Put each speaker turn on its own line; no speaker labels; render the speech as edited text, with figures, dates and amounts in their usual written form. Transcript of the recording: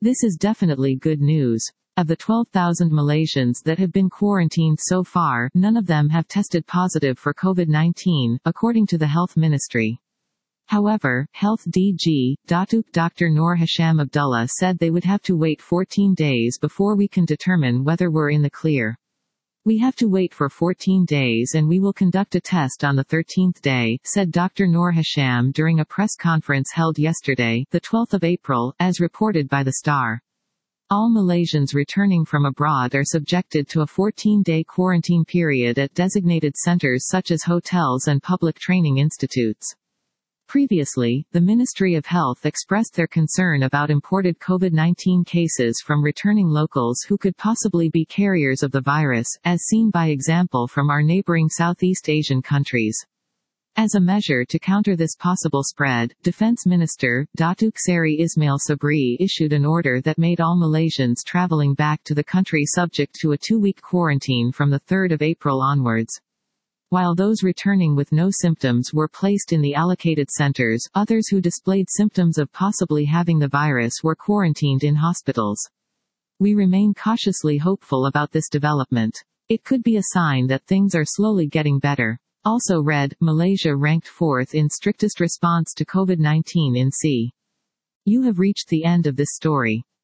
This is definitely good news. Of the 12,000 Malaysians that have been quarantined so far, none of them have tested positive for COVID-19, according to the Health Ministry. However, Health DG, Datuk Dr. Noor Hisham Abdullah said they would have to wait 14 days before we can determine whether we're in the clear. We have to wait for 14 days and we will conduct a test on the 13th day, said Dr. Noor Hisham during a press conference held yesterday, the 12th of April, as reported by The Star. All Malaysians returning from abroad are subjected to a 14-day quarantine period at designated centres such as hotels and public training institutes. Previously, the Ministry of Health expressed their concern about imported COVID-19 cases from returning locals who could possibly be carriers of the virus, as seen by example from our neighbouring Southeast Asian countries. As a measure to counter this possible spread, Defence Minister, Datuk Seri Ismail Sabri issued an order that made all Malaysians travelling back to the country subject to a 2-week quarantine from the 3rd of April onwards. While those returning with no symptoms were placed in the allocated centres, others who displayed symptoms of possibly having the virus were quarantined in hospitals. We remain cautiously hopeful about this development. It could be a sign that things are slowly getting better. Also read, Malaysia ranked 4th in strictest response to COVID-19 in C. You have reached the end of this story.